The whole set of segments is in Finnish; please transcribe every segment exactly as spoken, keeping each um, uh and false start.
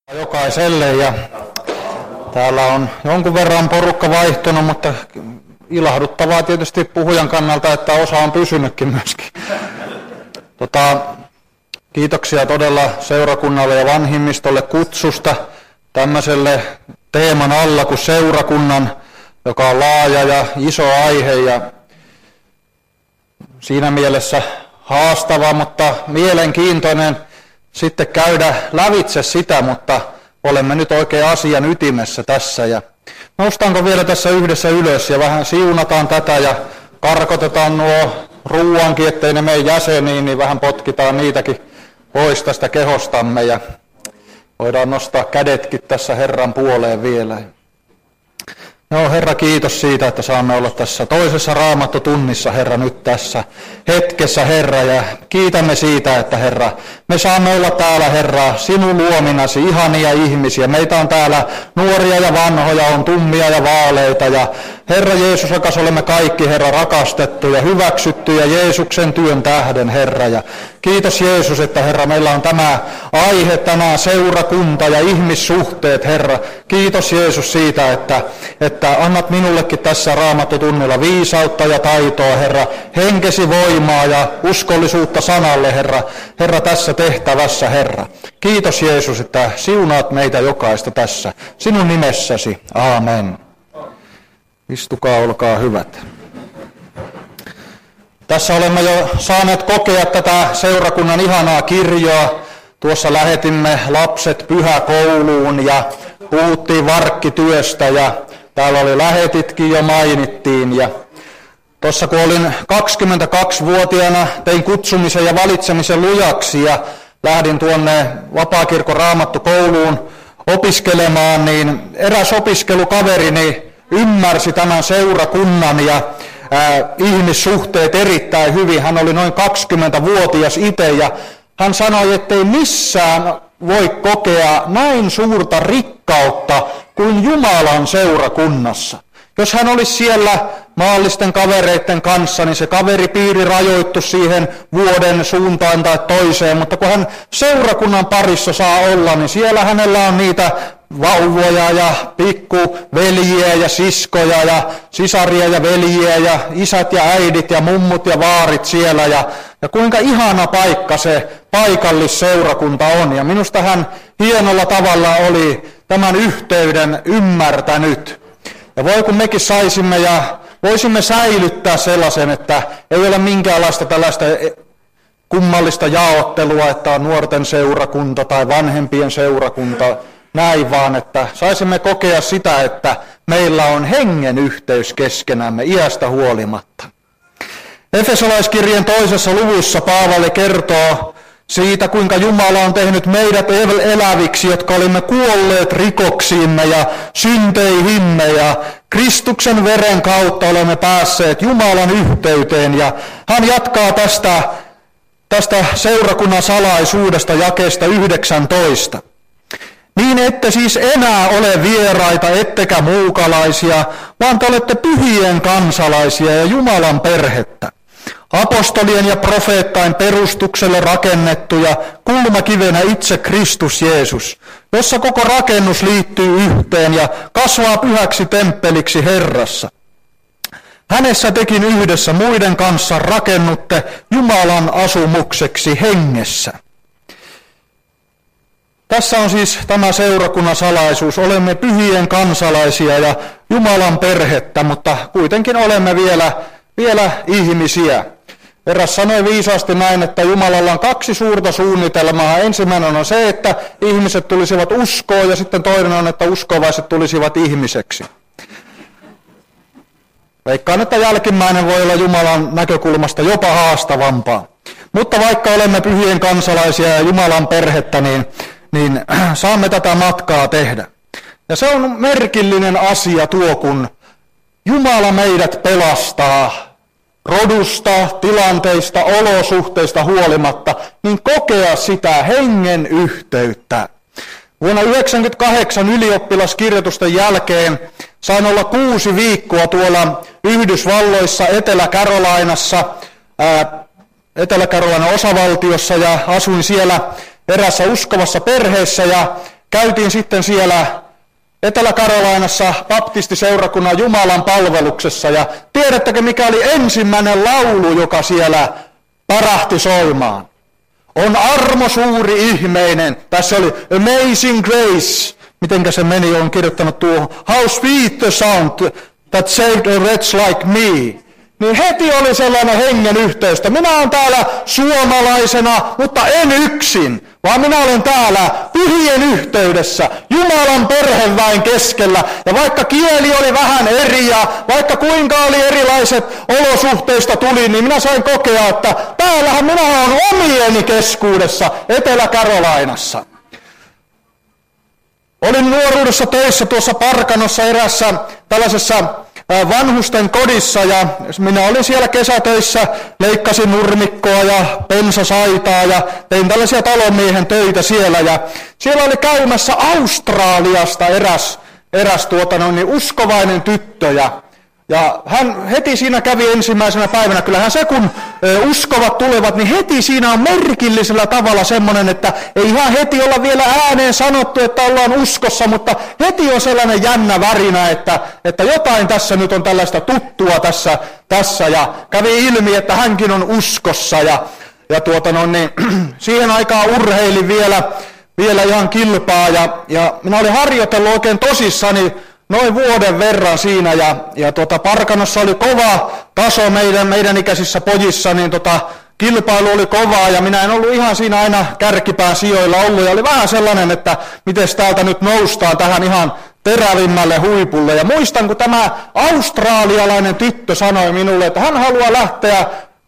Jokaiselle, ja täällä on jonkun verran porukka vaihtunut, mutta ilahduttavaa tietysti puhujan kannalta, että osa on pysynytkin myöskin. Tota, kiitoksia todella seurakunnalle ja vanhimmistolle kutsusta tämmöiselle teeman alla kuin seurakunnan, joka on laaja ja iso aihe ja siinä mielessä haastava, mutta mielenkiintoinen sitten käydä lävitse sitä, mutta olemme nyt oikein asian ytimessä tässä. Ja noustaanko vielä tässä yhdessä ylös ja vähän siunataan tätä ja karkotetaan nuo ruuankin, ettei ne mene jäseniin, niin vähän potkitaan niitäkin pois tästä kehostamme ja voidaan nostaa kädetkin tässä Herran puoleen vielä. Joo, Herra, kiitos siitä, että saamme olla tässä toisessa Raamattotunnissa, Herra, nyt tässä hetkessä, Herra, ja kiitämme siitä, että Herra, me saamme olla täällä, Herra, sinun luominasi, ihania ihmisiä. Meitä on täällä nuoria ja vanhoja, on tummia ja vaaleita, ja Herra Jeesus, rakas, olemme kaikki, Herra, rakastettu ja hyväksytty ja Jeesuksen työn tähden, Herra, ja kiitos Jeesus, että Herra, meillä on tämä aihe tänään, seurakunta ja ihmissuhteet, Herra. Kiitos Jeesus siitä, että, että annat minullekin tässä Raamattotunnilla viisautta ja taitoa, Herra, henkesi voimaa ja uskollisuutta sanalle, Herra, Herra, tässä tehtävässä, Herra. Kiitos Jeesus, että siunaat meitä jokaista tässä. Sinun nimessäsi. Aamen. Istukaa, olkaa hyvät. Tässä olemme jo saaneet kokea tätä seurakunnan ihanaa kirjoa. Tuossa lähetimme lapset pyhäkouluun ja puhuttiin varkkityöstä ja täällä oli lähetitkin jo mainittiin. Ja tuossa kun olin kaksikymmentäkaksivuotiaana, tein kutsumisen ja valitsemisen lujaksi ja lähdin tuonne Vapaakirkon Raamattokouluun opiskelemaan, niin eräs opiskelukaverini ymmärsi tämän seurakunnan ja ää, ihmissuhteet erittäin hyvin. Hän oli noin kaksikymmentävuotias itse ja hän sanoi, ettei missään voi kokea näin suurta rikkautta kuin Jumalan seurakunnassa. Jos hän olisi siellä maallisten kavereiden kanssa, niin se kaveripiiri rajoittui siihen vuoden suuntaan tai toiseen, mutta kun hän seurakunnan parissa saa olla, niin siellä hänellä on niitä vauvoja ja pikkuveljiä ja siskoja ja sisaria ja veljiä ja isät ja äidit ja mummut ja vaarit siellä ja, ja kuinka ihana paikka se paikallisseurakunta on. Ja minusta hän hienolla tavalla oli tämän yhteyden ymmärtänyt. Ja voi kun mekin saisimme ja voisimme säilyttää sellaisen, että ei ole minkäänlaista tällaista kummallista jaottelua, että on nuorten seurakunta tai vanhempien seurakunta, näin vaan, että saisimme kokea sitä, että meillä on hengen yhteys keskenämme iästä huolimatta. Efesolaiskirjeen toisessa luvussa Paavali kertoo siitä, kuinka Jumala on tehnyt meidät eläviksi, jotka olimme kuolleet rikoksiimme ja synteihimme ja Kristuksen veren kautta olemme päässeet Jumalan yhteyteen. Ja hän jatkaa tästä, tästä seurakunnan salaisuudesta jakeesta yhdeksäntoista. Niin ette siis enää ole vieraita, ettekä muukalaisia, vaan te olette pyhien kansalaisia ja Jumalan perhettä. Apostolien ja profeettain perustukselle rakennettuja kulmakivenä itse Kristus Jeesus, jossa koko rakennus liittyy yhteen ja kasvaa pyhäksi temppeliksi Herrassa. Hänessä tekin yhdessä muiden kanssa rakennutte Jumalan asumukseksi hengessä. Tässä on siis tämä seurakunnan salaisuus. Olemme pyhien kansalaisia ja Jumalan perhettä, mutta kuitenkin olemme vielä, vielä ihmisiä. Eräs sanoi viisaasti näin, että Jumalalla on kaksi suurta suunnitelmaa. Ensimmäinen on se, että ihmiset tulisivat uskoon ja sitten toinen on, että uskovaiset tulisivat ihmiseksi. Veikkaan, että jälkimmäinen voi olla Jumalan näkökulmasta jopa haastavampaa. Mutta vaikka olemme pyhien kansalaisia ja Jumalan perhettä, niin niin saamme tätä matkaa tehdä. Ja se on merkillinen asia tuo, kun Jumala meidät pelastaa rodusta, tilanteista, olosuhteista huolimatta, niin kokea sitä hengen yhteyttä. Vuonna yhdeksänkymmentäkahdeksan ylioppilaskirjoitusten jälkeen sain olla kuusi viikkoa tuolla Yhdysvalloissa, Etelä-Carolinassa, ää, Etelä-Carolinan osavaltiossa ja asuin siellä erässä uskovassa perheessä ja käytiin sitten siellä Etelä-Karolainassa baptistiseurakunnan Jumalan palveluksessa. Ja tiedättekö, mikä oli ensimmäinen laulu, joka siellä parahti soimaan? On armo suuri ihmeinen. Tässä oli Amazing Grace. Mitenkä se meni, on kirjoittanut tuohon. How sweet the sound that saved a wretch like me. Niin heti oli sellainen hengen yhteystä. Minä olen täällä suomalaisena, mutta en yksin, vaan minä olen täällä pyhien yhteydessä, Jumalan perheväen keskellä. Ja vaikka kieli oli vähän eri ja vaikka kuinka oli erilaiset olosuhteista tuli, niin minä sain kokea, että täällähän minä olen omieni keskuudessa Etelä-Karolainassa. Olin nuoruudessa töissä tuossa Parkanossa erässä tällaisessa vanhusten kodissa ja minä olin siellä kesätöissä, leikkasin nurmikkoa ja pensasaitaa ja tein tällaisia talonmiehen töitä siellä. Ja siellä oli käymässä Australiasta eräs, eräs tuota, no, niin uskovainen tyttö ja, ja hän heti siinä kävi ensimmäisenä päivänä, kyllähän se kun ö, uskovat tulevat, niin heti siinä on merkillisellä tavalla semmoinen, että ei ihan heti olla vielä ääneen sanottu, että ollaan uskossa, mutta heti on sellainen jännä värinä, että, että jotain tässä nyt on tällaista tuttua tässä, tässä ja kävi ilmi, että hänkin on uskossa ja, ja tuota no, niin, siihen aikaan urheilin vielä, vielä ihan kilpaa ja, ja minä olin harjoitellut oikein tosissani noin vuoden verran siinä ja, ja tota, Parkanossa oli kova taso meidän, meidän ikäisissä pojissa, niin tota, kilpailu oli kovaa ja minä en ollut ihan siinä aina kärkipään sijoilla ollut ja oli vähän sellainen, että miten täältä nyt noustaan tähän ihan terävimmälle huipulle. Ja muistan, kun tämä australialainen tyttö sanoi minulle, että hän haluaa lähteä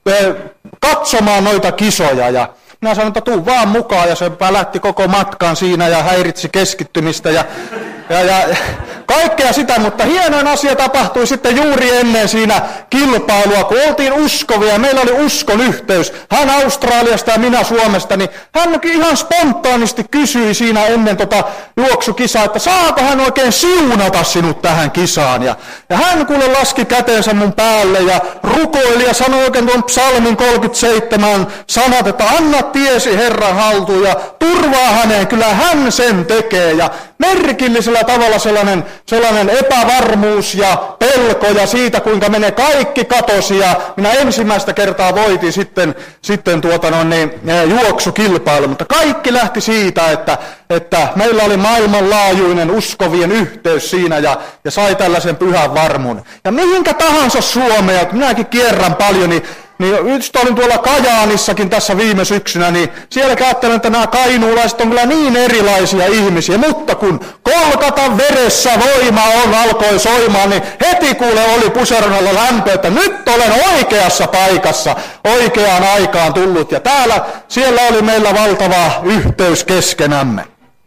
katsomaan noita kisoja ja minä sanoin, että tuu vaan mukaan ja se lähti koko matkan siinä ja häiritsi keskittymistä ja, ja, ja kaikkea sitä, mutta hienoin asia tapahtui sitten juuri ennen siinä kilpailua, kun oltiin uskovia ja meillä oli uskon yhteys. Hän Australiasta ja minä Suomesta, niin hän ihan spontaanisti kysyi siinä ennen tota juoksukisaa, että saako hän oikein siunata sinut tähän kisaan. Ja, ja hän kuule laski käteensä mun päälle ja rukoili ja sanoi oikein tuon psalmin kolmekymmentäseitsemän sanat, että anna tiesi Herran haltuun ja turvaa häneen, kyllä hän sen tekee. Ja merkillisellä tavalla sellainen, sellainen epävarmuus ja pelko ja siitä, kuinka menee kaikki katosi ja minä ensimmäistä kertaa voitin sitten, sitten tuota no, niin, juoksukilpailu, mutta kaikki lähti siitä, että, että meillä oli maailmanlaajuinen uskovien yhteys siinä ja, ja sai tällaisen pyhän varmuuden. Ja mihinkä tahansa Suomea, että minäkin kierrän paljon, niin Niin just olin tuolla Kajaanissakin tässä viime syksynä, niin siellä ajattelen, että nämä kainuulaiset on kyllä niin erilaisia ihmisiä, mutta kun Kolkatan veressä voima on, alkoi soimaan, niin heti kuule oli Puseronnalla lämpö, että nyt olen oikeassa paikassa, oikeaan aikaan tullut, ja täällä, siellä oli meillä valtava yhteys keskenämme.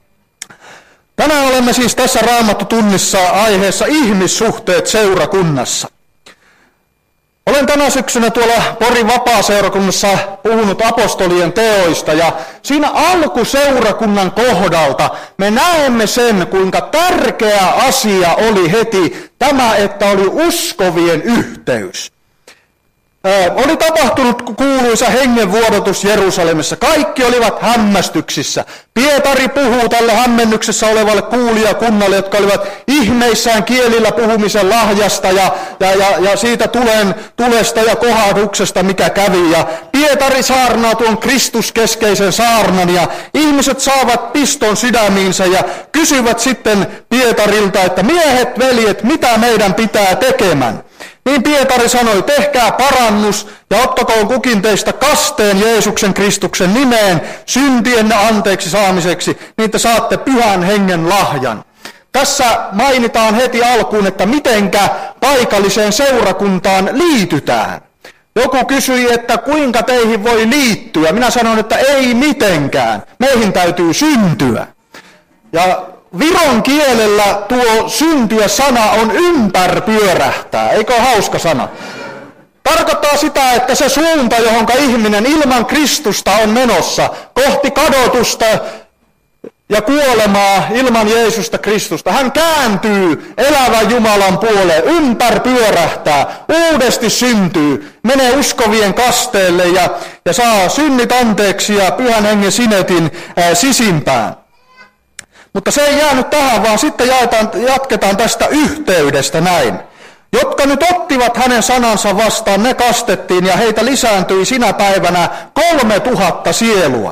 Tänään olemme siis tässä Raamattutunnissa aiheessa ihmissuhteet seurakunnassa. Olen tänä syksynä tuolla Porin vapaaseurakunnassa puhunut apostolien teoista ja siinä alkuseurakunnan kohdalta me näemme sen, kuinka tärkeä asia oli heti tämä, että oli uskovien yhteys. Ö, oli tapahtunut kuuluisa hengenvuodatus Jerusalemissa. Kaikki olivat hämmästyksissä. Pietari puhuu tälle hämmennyksessä olevalle kuulijakunnalle, jotka olivat ihmeissään kielillä puhumisen lahjasta ja, ja, ja, ja siitä tulen, tulesta ja kohahduksesta, mikä kävi. Ja Pietari saarnaa tuon Kristuskeskeisen saarnan ja ihmiset saavat piston sydämiinsä ja kysyvät sitten Pietarilta, että miehet, veljet, mitä meidän pitää tekemään? Niin Pietari sanoi, tehkää parannus ja ottakoon kukin teistä kasteen Jeesuksen Kristuksen nimeen syntienne anteeksi saamiseksi, niin että saatte pyhän hengen lahjan. Tässä mainitaan heti alkuun, että mitenkä paikalliseen seurakuntaan liitytään. Joku kysyi, että kuinka teihin voi liittyä. Minä sanon, että ei mitenkään. Meihin täytyy syntyä. Ja viron kielellä tuo syntyä sana on ympärpyörähtää, eikö ole hauska sana? Tarkoittaa sitä, että se suunta, johonka ihminen ilman Kristusta on menossa, kohti kadotusta ja kuolemaa ilman Jeesusta Kristusta, hän kääntyy elävän Jumalan puoleen, ympärpyörähtää, uudesti syntyy, menee uskovien kasteelle ja, ja saa synnit anteeksi ja pyhän hengen sinetin ää, sisimpään. Mutta se ei jäänyt tähän, vaan sitten jaetaan, jatketaan tästä yhteydestä näin. Jotka nyt ottivat hänen sanansa vastaan, ne kastettiin ja heitä lisääntyi sinä päivänä kolme tuhatta sielua.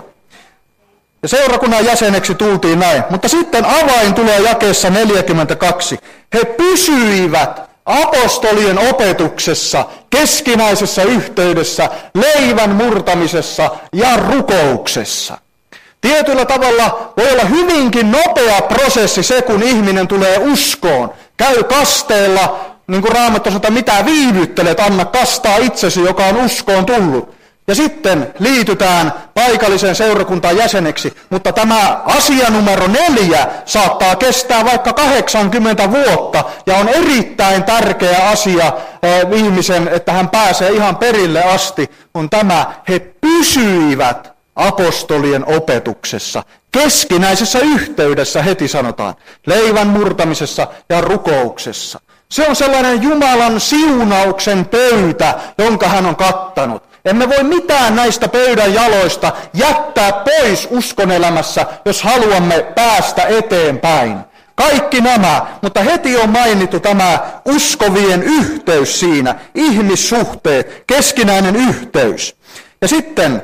Ja seurakunnan jäseneksi tultiin näin. Mutta sitten avain tulee jakeessa neljäkymmentäkaksi. He pysyivät apostolien opetuksessa, keskinäisessä yhteydessä, leivän murtamisessa ja rukouksessa. Tietyllä tavalla voi olla hyvinkin nopea prosessi se, kun ihminen tulee uskoon. Käy kasteella, niin kuin Raamattu sanoo, mitä viivyttelet, anna kastaa itsesi, joka on uskoon tullut. Ja sitten liitytään paikalliseen seurakuntaan jäseneksi, mutta tämä asia numero neljä saattaa kestää vaikka kahdeksankymmentä vuotta ja on erittäin tärkeä asia eh, ihmisen, että hän pääsee ihan perille asti, kun tämä he pysyivät apostolien opetuksessa, keskinäisessä yhteydessä heti sanotaan, leivän murtamisessa ja rukouksessa. Se on sellainen Jumalan siunauksen pöytä, jonka hän on kattanut. Emme voi mitään näistä pöydän jaloista jättää pois uskonelämässä, jos haluamme päästä eteenpäin. Kaikki nämä, mutta heti on mainittu tämä uskovien yhteys siinä, ihmissuhteet, keskinäinen yhteys. Ja sitten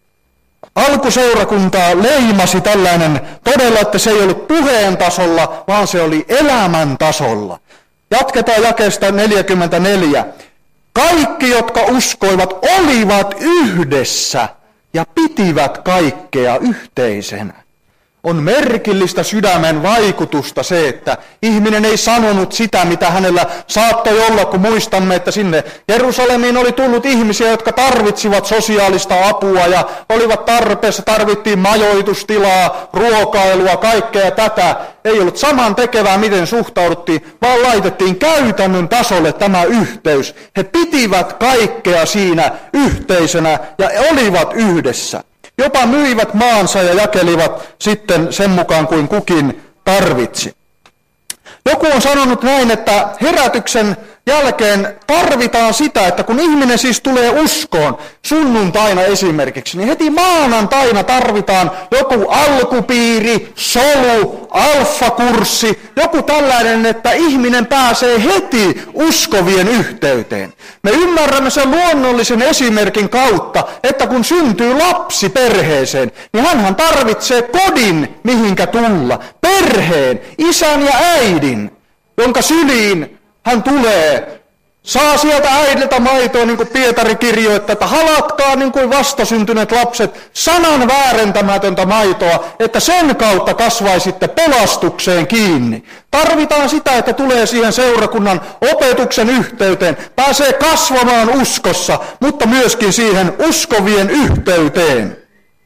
alkuseurakuntaa leimasi tällainen todella, että se ei ollut puheen tasolla, vaan se oli elämän tasolla. Jatketaan jakeesta neljäkymmentäneljä. Kaikki, jotka uskoivat, olivat yhdessä ja pitivät kaikkea yhteisenä. On merkillistä sydämen vaikutusta se, että ihminen ei sanonut sitä, mitä hänellä saattoi olla, kun muistamme, että sinne Jerusalemiin oli tullut ihmisiä, jotka tarvitsivat sosiaalista apua ja olivat tarpeessa, tarvittiin majoitustilaa, ruokailua, kaikkea tätä. Ei ollut saman tekevää, miten suhtauduttiin, vaan laitettiin käytännön tasolle tämä yhteys. He pitivät kaikkea siinä yhteisenä ja olivat yhdessä. Jopa myivät maansa ja jakelivat sitten sen mukaan kuin kukin tarvitsi. Joku on sanonut näin, että herätyksen jälkeen tarvitaan sitä, että kun ihminen siis tulee uskoon, sunnuntaina esimerkiksi, niin heti maanantaina tarvitaan joku alkupiiri, solu, alfakurssi, joku tällainen, että ihminen pääsee heti uskovien yhteyteen. Me ymmärrämme sen luonnollisen esimerkin kautta, että kun syntyy lapsi perheeseen, niin hänhän tarvitsee kodin, mihinkä tulla, perheen, isän ja äidin, jonka syliin hän tulee, saa sieltä äidiltä maitoa, niin kuin Pietari kirjoittaa, että halatkaa niin kuin vastasyntyneet lapset sanan väärentämätöntä maitoa, että sen kautta kasvaisitte pelastukseen kiinni. Tarvitaan sitä, että tulee siihen seurakunnan opetuksen yhteyteen, pääsee kasvamaan uskossa, mutta myöskin siihen uskovien yhteyteen.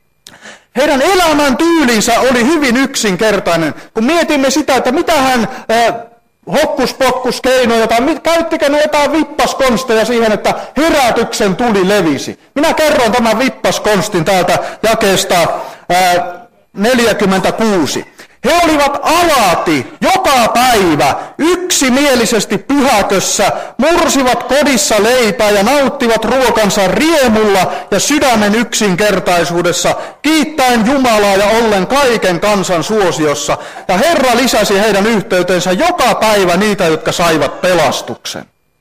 Heidän elämän tyylinsä oli hyvin yksinkertainen, kun mietimme sitä, että mitä hän Äh, hokkuspokkuskeinoja, tai käyttikö ne jotain vippaskonsteja siihen, että herätyksen tuli levisi. Minä kerron tämän vippaskonstin täältä jakeesta ää, neljäkymmentäkuusi. He olivat alati joka päivä yksimielisesti pyhäkössä, mursivat kodissa leipää ja nauttivat ruokansa riemulla ja sydämen yksinkertaisuudessa, kiittäen Jumalaa ja ollen kaiken kansan suosiossa. Ja Herra lisäsi heidän yhteytensä joka päivä niitä, jotka saivat pelastuksen.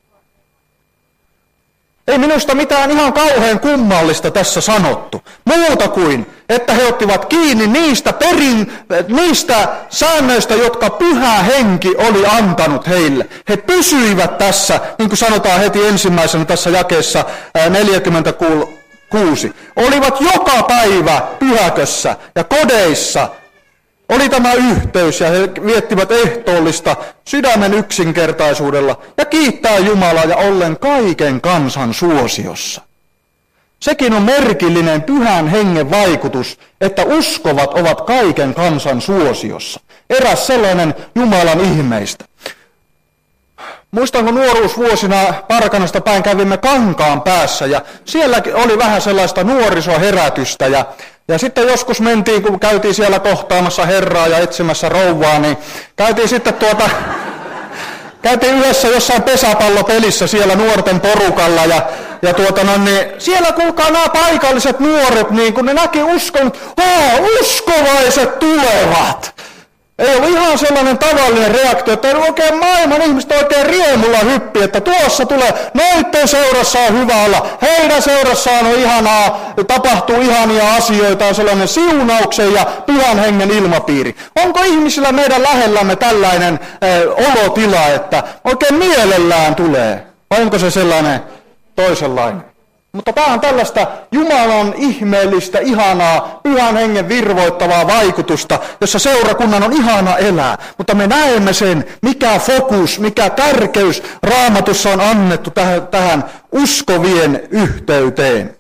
Ei minusta mitään ihan kauhean kummallista tässä sanottu. Muuta kuin, että he ottivat kiinni niistä, perin, niistä säännöistä, jotka Pyhä Henki oli antanut heille. He pysyivät tässä, niin kuin sanotaan heti ensimmäisenä tässä jakeessa neljäkymmentäkuusi. Olivat joka päivä pyhäkössä ja kodeissa. Oli tämä yhteys ja he viettivät ehtoollista sydämen yksinkertaisuudella ja kiittää Jumalaa ja ollen kaiken kansan suosiossa. Sekin on merkillinen Pyhän Hengen vaikutus, että uskovat ovat kaiken kansan suosiossa. Eräs sellainen Jumalan ihmeistä. Muistanko nuoruusvuosina Parkanasta päin kävimme Kankaan päässä ja siellä oli vähän sellaista nuorisoherätystä ja Ja sitten joskus mentiin, kun käytiin siellä kohtaamassa Herraa ja etsimässä rouvaa, niin käytiin sitten tuota, käytiin yhdessä jossain pesäpallopelissä siellä nuorten porukalla ja, ja tuota no niin, siellä kuulkaa nämä paikalliset nuoret, niin kun ne näki uskon, että uskovaiset tulevat. Ei ollut ihan sellainen tavallinen reaktio, että oikein maailman ihmiset oikein riemulla hyppi, että tuossa tulee, noitten seurassa on hyvä olla, heidän seurassaan on ihanaa, tapahtuu ihania asioita, on sellainen siunauksen ja pyhän hengen ilmapiiri. Onko ihmisillä meidän lähellämme tällainen äh, olotila, että oikein mielellään tulee, vai onko se sellainen toisenlainen? Mutta tämä on tällaista Jumalan ihmeellistä, ihanaa, pyhän hengen virvoittavaa vaikutusta, jossa seurakunnan on ihana elää. Mutta me näemme sen, mikä fokus, mikä tärkeys Raamatussa on annettu tähän, tähän uskovien yhteyteen.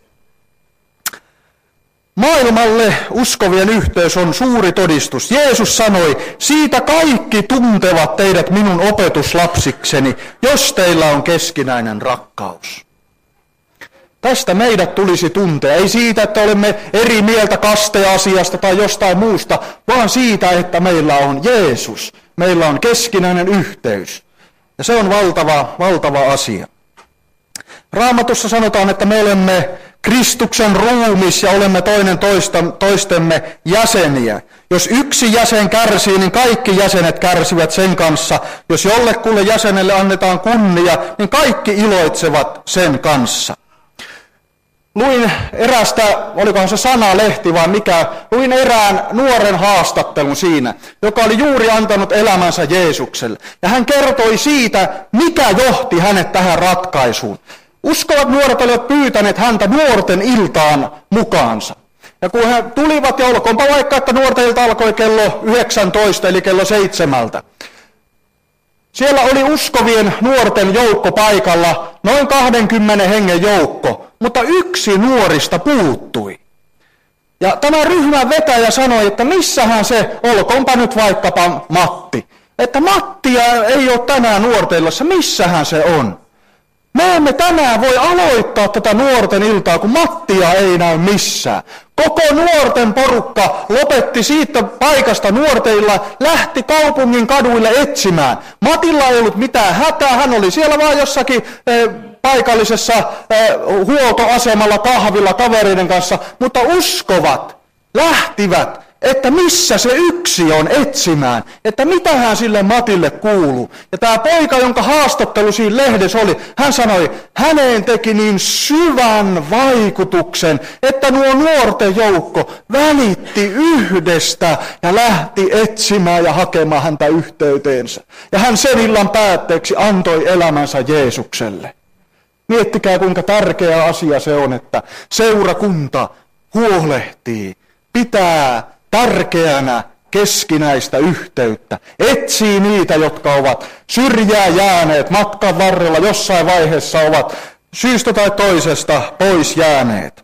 Maailmalle uskovien yhteys on suuri todistus. Jeesus sanoi, siitä kaikki tuntevat teidät minun opetuslapsikseni, jos teillä on keskinäinen rakkaus. Tästä meidät tulisi tuntea, ei siitä, että olemme eri mieltä kasteasiasta tai jostain muusta, vaan siitä, että meillä on Jeesus, meillä on keskinäinen yhteys. Ja se on valtava, valtava asia. Raamatussa sanotaan, että me olemme Kristuksen ruumis ja olemme toinen toista, toistemme jäseniä. Jos yksi jäsen kärsii, niin kaikki jäsenet kärsivät sen kanssa. Jos jollekulle jäsenelle annetaan kunnia, niin kaikki iloitsevat sen kanssa. Luin erästä, olikohan se Sanalehti vai mikä, luin erään nuoren haastattelun siinä, joka oli juuri antanut elämänsä Jeesukselle. Ja hän kertoi siitä, mikä johti hänet tähän ratkaisuun. Uskovat nuoret olivat pyytäneet häntä nuorten iltaan mukaansa. Ja kun he tulivat, ja olkoonpa vaikka, että nuorten ilta alkoi kello yhdeksäntoista, eli kello seitsemältä. Siellä oli uskovien nuorten joukko paikalla, noin kahdenkymmenen hengen joukko, mutta yksi nuorista puuttui. Ja tämä ryhmän vetäjä sanoi, että missähän se, olkoonpa nyt vaikkapa Matti. Että Mattia ei ole tänään nuortellassa, missähän se on. Me emme tänään voi aloittaa tätä nuorten iltaa, kun Mattia ei näy missään. Koko nuorten porukka lopetti siitä paikasta nuorteilla, lähti kaupungin kaduille etsimään. Matilla ei ollut mitään hätää, hän oli siellä vaan jossakin eh, paikallisessa eh, huoltoasemalla kahvilla kavereiden kanssa, mutta uskovat lähtivät, että missä se yksi on etsimään, että mitähän sille Matille kuuluu. Ja tämä poika, jonka haastattelu siinä lehdessä oli, hän sanoi, häneen teki niin syvän vaikutuksen, että nuo nuorten joukko välitti yhdestä ja lähti etsimään ja hakemaan häntä yhteyteensä. Ja hän sen illan päätteeksi antoi elämänsä Jeesukselle. Miettikää, kuinka tärkeä asia se on, että seurakunta huolehtii, pitää tärkeänä keskinäistä yhteyttä. Etsii niitä, jotka ovat syrjään jääneet matkan varrella, jossain vaiheessa ovat syystä tai toisesta pois jääneet.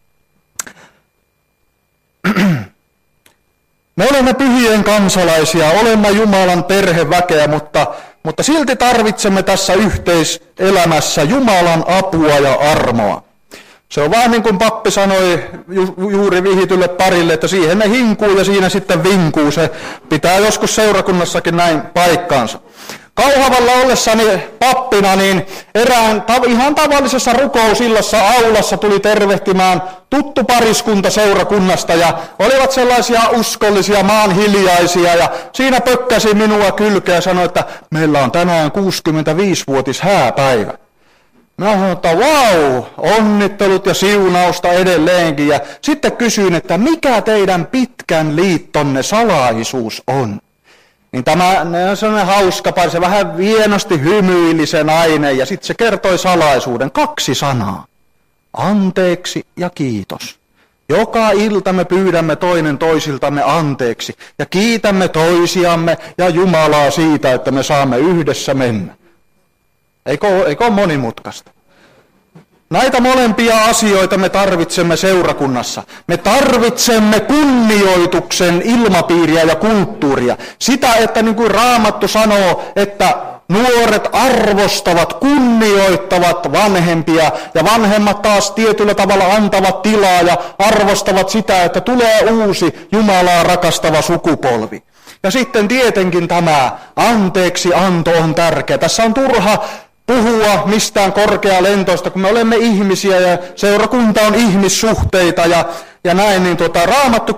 Me olemme pyhien kansalaisia, olemme Jumalan perheväkeä, mutta, mutta silti tarvitsemme tässä yhteiselämässä Jumalan apua ja armoa. Se on vaan niin kuin pappi sanoi ju- juuri vihitylle parille, että siihen ne hinkuu ja siinä sitten vinkuu. Se pitää joskus seurakunnassakin näin paikkaansa. Kauhavalla ollessani pappina, niin erään tav- ihan tavallisessa rukousillassa aulassa tuli tervehtimään tuttu pariskunta seurakunnasta ja olivat sellaisia uskollisia, maanhiljaisia ja siinä pökkäsi minua kylkeä ja sanoi, että meillä on tänään kuusikymmentäviisivuotis hääpäivä. Mä sanoin, että vau, onnittelut ja siunausta edelleenkin. Ja sitten kysyin, että mikä teidän pitkän liittonne salaisuus on? Niin tämä on sellainen hauska pari, se vähän vienosti hymyili se nainen ja sitten se kertoi salaisuuden. Kaksi sanaa. Anteeksi ja kiitos. Joka ilta me pyydämme toinen toisiltamme anteeksi ja kiitämme toisiamme ja Jumalaa siitä, että me saamme yhdessä mennä. Eikö, eikö ole monimutkaista? Näitä molempia asioita me tarvitsemme seurakunnassa. Me tarvitsemme kunnioituksen ilmapiiriä ja kulttuuria. Sitä, että niin kuin Raamattu sanoo, että nuoret arvostavat, kunnioittavat vanhempia ja vanhemmat taas tietyllä tavalla antavat tilaa ja arvostavat sitä, että tulee uusi Jumalaa rakastava sukupolvi. Ja sitten tietenkin tämä anteeksi anto on tärkeä. Tässä on turha puhua mistään korkealentoista, kun me olemme ihmisiä ja seurakunta on ihmissuhteita ja, ja näin, niin tuota, Raamattukin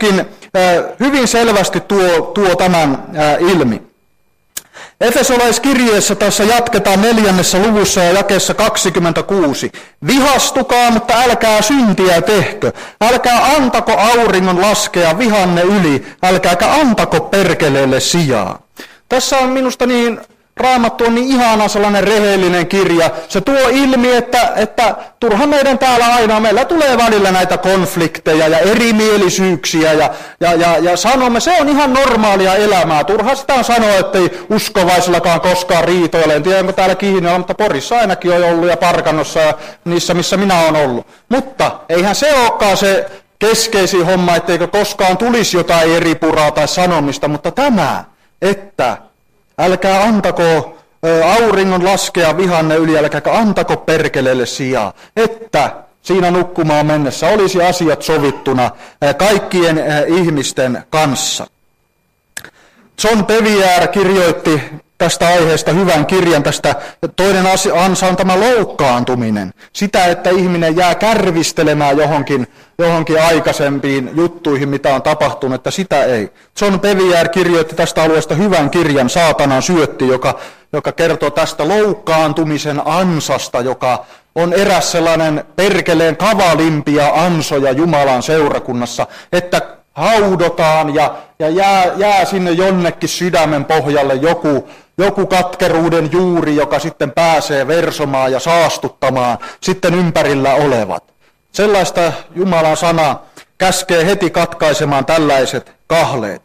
hyvin selvästi tuo, tuo tämän ilmi. Efesolaiskirjeessä tässä jatketaan neljännessä luvussa ja jakeessa kaksikymmentäkuusi. Vihastukaa, mutta älkää syntiä tehkö. Älkää antako auringon laskea vihanne yli. Älkääkä antako perkeleelle sijaa. Tässä on minusta niin, Raamattu on niin ihana sellainen rehellinen kirja. Se tuo ilmi, että, että turha meidän täällä aina, meillä tulee välillä näitä konflikteja ja erimielisyyksiä ja, ja, ja, ja sanomme, se on ihan normaalia elämää. Turha sitä sanoa, ettei uskovaisillakaan koskaan riitoile. En tiedä, onko täällä Kiinalla, mutta Porissa ainakin on ollut ja Parkanossa ja niissä, missä minä olen ollut. Mutta eihän se olekaan se keskeisin homma, etteikö koskaan tulisi jotain eri puraa tai sanomista, mutta tämä, että älkää antako auringon laskea vihanne yli, älkääkä antako perkeleelle sijaa, että siinä nukkumaan mennessä olisi asiat sovittuna kaikkien ihmisten kanssa. John Bevere kirjoitti tästä aiheesta hyvän kirjan. Tästä toinen ansa on tämä loukkaantuminen. Sitä, että ihminen jää kärvistelemään johonkin, johonkin aikaisempiin juttuihin, mitä on tapahtunut, että sitä ei. John Bevere kirjoitti tästä alueesta hyvän kirjan, Saatanan syötti, joka, joka kertoo tästä loukkaantumisen ansasta, joka on eräs sellainen perkeleen kavalimpia ansoja Jumalan seurakunnassa, että haudotaan ja, ja jää, jää sinne jonnekin sydämen pohjalle joku, joku katkeruuden juuri, joka sitten pääsee versomaan ja saastuttamaan sitten ympärillä olevat. Sellaista Jumalan sana käskee heti katkaisemaan tällaiset kahleet.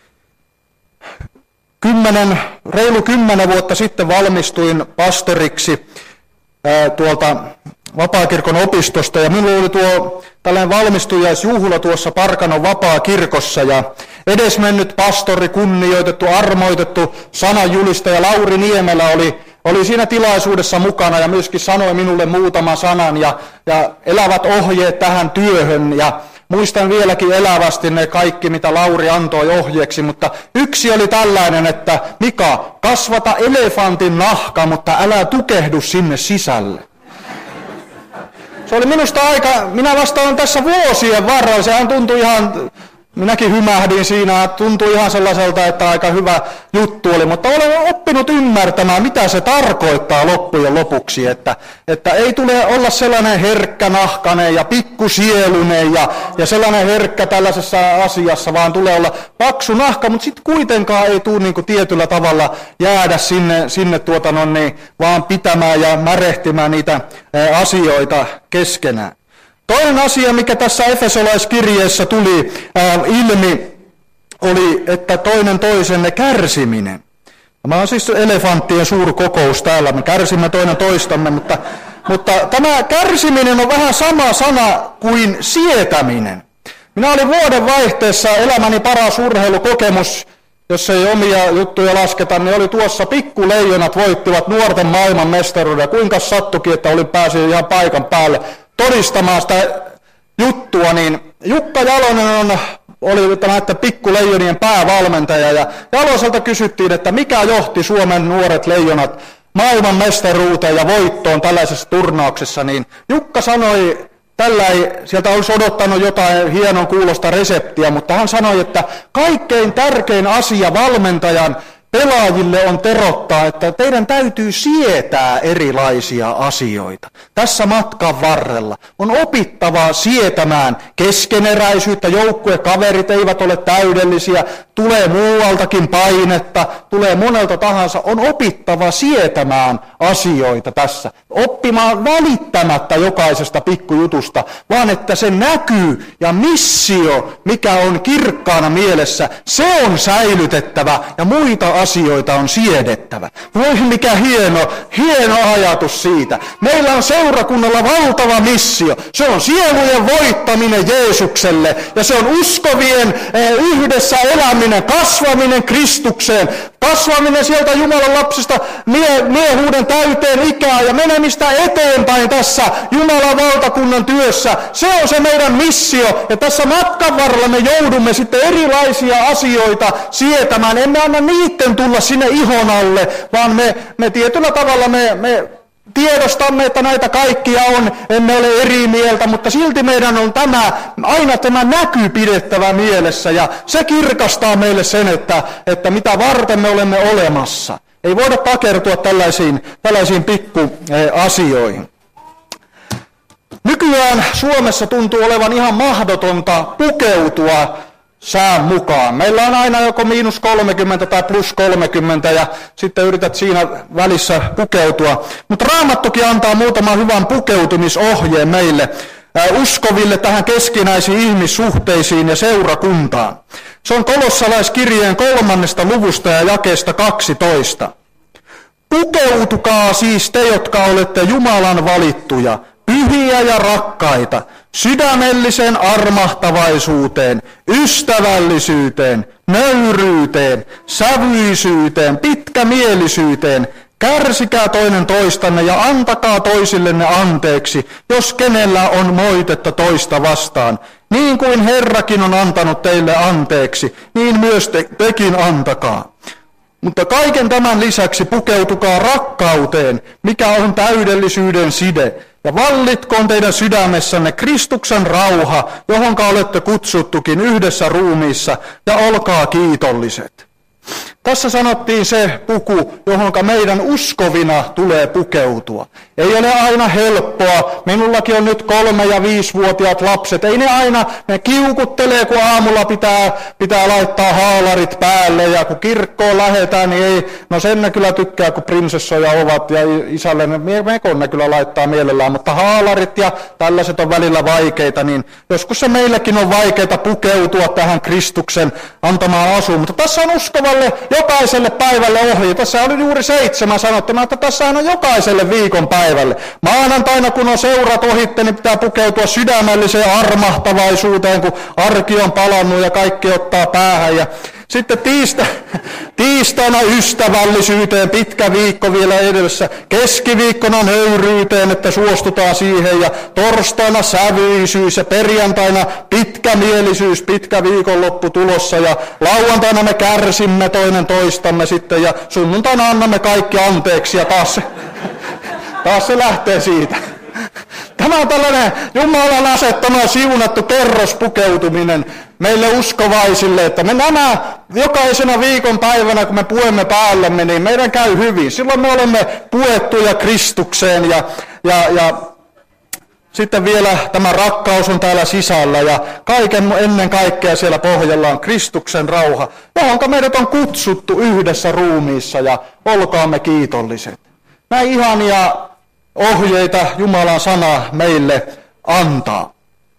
Kymmenen, reilu kymmenen vuotta sitten valmistuin pastoriksi ää, tuolta Vapaakirkon opistosta, ja minulla oli tuo tällainen valmistujaisjuhla tuossa Parkanon Vapaakirkossa, ja edesmennyt pastori, kunnioitettu, armoitettu sananjulistaja Lauri Niemelä oli, oli siinä tilaisuudessa mukana ja myöskin sanoi minulle muutaman sanan ja, ja elävät ohjeet tähän työhön, ja muistan vieläkin elävästi ne kaikki, mitä Lauri antoi ohjeeksi, mutta yksi oli tällainen, että Mika, kasvata elefantin nahka, mutta älä tukehdu sinne sisälle. Se oli minusta aika, minä vastaan tässä vuosien varrella, sehän tuntui ihan, minäkin hymähdin siinä, tuntui ihan sellaiselta, että aika hyvä juttu oli, mutta olen oppinut ymmärtämään, mitä se tarkoittaa loppujen lopuksi, että, että ei tule olla sellainen herkkänahkainen ja pikkusielunen ja, ja sellainen herkkä tällaisessa asiassa, vaan tulee olla paksu nahka, mutta sitten kuitenkaan ei tule niin kuin tietyllä tavalla jäädä sinne, sinne tuota, no niin, vaan pitämään ja märehtimään niitä asioita keskenään. Toinen asia, mikä tässä Efesolaiskirjeessä tuli ää, ilmi, oli, että toinen toisenne kärsiminen. Tämä on siis elefanttien suurkokous täällä, me kärsimme toinen toistamme, mutta, mutta tämä kärsiminen on vähän sama sana kuin sietäminen. Minä olin vuoden vaihteessa elämäni paras urheilukokemus, jos ei omia juttuja lasketa, niin oli tuossa Pikkuleijonat voittivat nuorten maailmanmestaruuden. Kuinka sattukin, että olin päässyt ihan paikan päälle todistamaan sitä juttua, niin Jukka Jalonen on, oli tämä, että Pikkuleijonien päävalmentaja, ja Jaloselta kysyttiin, että mikä johti Suomen nuoret leijonat maailmanmestaruuteen ja voittoon tällaisessa turnauksessa, niin Jukka sanoi, tällä ei, sieltä olisi odottanut jotain hienon kuulosta reseptiä, mutta hän sanoi, että kaikkein tärkein asia valmentajan pelaajille on terottaa, että teidän täytyy sietää erilaisia asioita. Tässä matkan varrella on opittava sietämään keskeneräisyyttä, joukkuekaverit eivät ole täydellisiä, tulee muualtakin painetta, tulee monelta tahansa, on opittava sietämään asioita tässä. Oppimaan välittämättä jokaisesta pikkujutusta, vaan että se näkyy ja missio, mikä on kirkkaana mielessä, se on säilytettävä ja muita asioita on siedettävä. Voi mikä hieno, hieno ajatus siitä. Meillä on seurakunnalla valtava missio. Se on sielujen voittaminen Jeesukselle ja se on uskovien eh, yhdessä eläminen, kasvaminen Kristukseen, kasvaminen sieltä Jumalan lapsista mie- miehuuden täyteen ikään ja menemistä eteenpäin tässä Jumalan valtakunnan työssä. Se on se meidän missio ja tässä matkan varrella me joudumme sitten erilaisia asioita sietämään. Emme anna niiden tulla sinne ihon alle, vaan me, me tietyllä tavalla me, me tiedostamme, että näitä kaikkia on, emme ole eri mieltä, mutta silti meidän on tämä, aina tämä näky pidettävä mielessä ja se kirkastaa meille sen, että, että mitä varten me olemme olemassa. Ei voida takertua tällaisiin, tällaisiin pikkuasioihin. Nykyään Suomessa tuntuu olevan ihan mahdotonta pukeutua sään mukaan. Meillä on aina joko miinus kolmekymmentä tai plus kolmekymmentä ja sitten yrität siinä välissä pukeutua. Mutta Raamattukin antaa muutaman hyvän pukeutumisohjeen meille uskoville tähän keskinäisiin ihmissuhteisiin ja seurakuntaan. Se on Kolossalaiskirjeen kolmannesta luvusta ja jakeesta kaksitoista. Pukeutukaa siis te, jotka olette Jumalan valittuja, pyhiä ja rakkaita, sydämelliseen armahtavaisuuteen, ystävällisyyteen, nöyryyteen, sävyisyyteen, pitkämielisyyteen, kärsikää toinen toistanne ja antakaa toisillenne anteeksi, jos kenellä on moitetta toista vastaan. Niin kuin Herrakin on antanut teille anteeksi, niin myös te, tekin antakaa. Mutta kaiken tämän lisäksi pukeutukaa rakkauteen, mikä on täydellisyyden side. Ja vallitkoon teidän sydämessänne Kristuksen rauha, johonka olette kutsuttukin yhdessä ruumiissa, ja olkaa kiitolliset. Tässä sanottiin se puku, johonka meidän uskovina tulee pukeutua. Ei ole aina helppoa. Minullakin on nyt kolme- ja viisivuotiaat lapset. Ei ne aina, ne kiukuttelee, kun aamulla pitää, pitää laittaa haalarit päälle. Ja kun kirkkoon lähdetään, niin ei, no sen ne kyllä tykkää, kun prinsessoja ovat. Ja isälle ne mekon ne kyllä laittaa mielellään. Mutta haalarit ja tällaiset on välillä vaikeita. Niin joskus se meillekin on vaikeita pukeutua tähän Kristuksen antamaan asuun. Mutta tässä on uskovalle jokaiselle päivälle ohje. Tässä oli juuri seitsemän sanottuna, että tässä on jokaiselle viikon päivälle. Maanantaina, kun on seurat ohitte, niin pitää pukeutua sydämelliseen armahtavaisuuteen, kun arki on palannut ja kaikki ottaa päähän. Ja sitten tiista, tiistaina ystävällisyyteen, pitkä viikko vielä edessä, keskiviikkona nöyryyteen, että suostutaan siihen, ja torstaina sävyisyys ja perjantaina pitkämielisyys, pitkä viikonloppu tulossa, ja lauantaina me kärsimme toinen toistamme sitten, ja sunnuntaina annamme kaikki anteeksi, ja taas se, taas se lähtee siitä. Tämä on tällainen Jumalan asettama siunattu kerrospukeutuminen meille uskovaisille, että me nämä jokaisena viikon päivänä, kun me puemme päällemme, niin meidän käy hyvin. Silloin me olemme puettuja Kristukseen ja, ja, ja sitten vielä tämä rakkaus on täällä sisällä ja kaiken ennen kaikkea siellä pohjalla on Kristuksen rauha, johonka meidät on kutsuttu yhdessä ruumiissa ja olkaamme kiitolliset. Näin ihania ohjeita Jumalan sana meille antaa.